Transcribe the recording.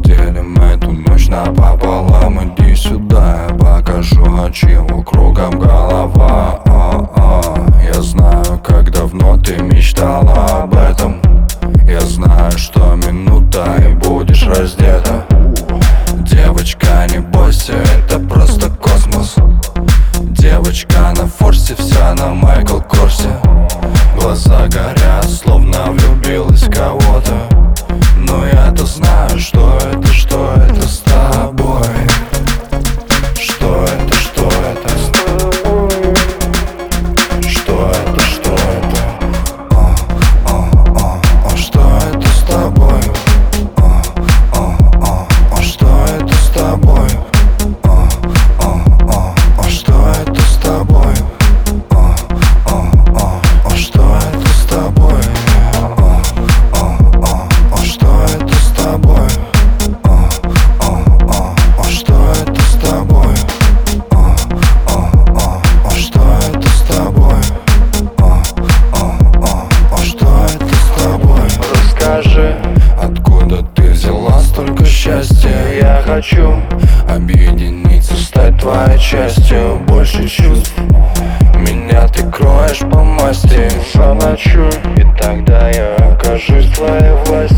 Разделим эту ночь напополам. Иди сюда, я покажу, от чего кругом голова. Я знаю, как давно ты мечтала об этом. Я знаю, что минута и будешь раздета. Девочка, не бойся, это просто космос. Девочка на форсе, вся на Майкл Корсе. Глаза горят, словно влюбилась в кого-то. Но я-то знаю, что это с тобой. Что это, что это? Что это, что это? Что это с тобой? Что это с тобой? Что это с тобой? Что это с тобой? Что это с тобой? Что это с тобой? Что это с тобой? Что это с тобой? Расскажи, откуда ты взяла столько счастья? Я хочу объединиться, стать твоей частью. Больше чувств, меня ты кроешь по масти. Заночуй, и тогда я окажусь в твоей власти.